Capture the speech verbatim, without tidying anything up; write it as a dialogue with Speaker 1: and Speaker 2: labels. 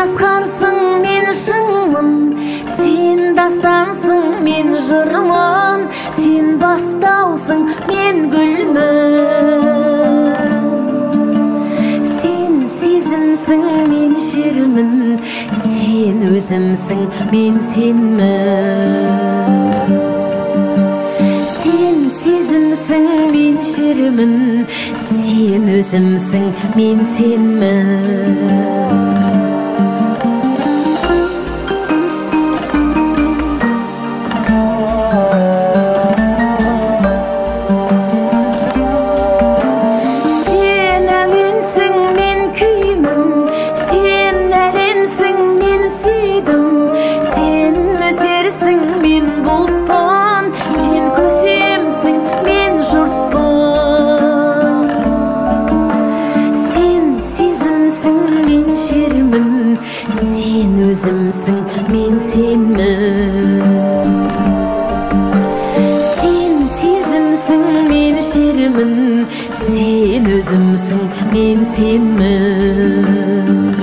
Speaker 1: асқарсың, мен шыңмын, сен дастансың, мен жырмын, сен бастаусың, мен гүлмін. Сен сезімсің, мен шермін, сен өзімсің, мен сенмін. Сен сезімсің, мен шермін, сен өзімсің, мен сенмін. Сен өзімсің, мен сенмін. Сен сезімсің, мен шермін, сен өзімсің, мен сенмін.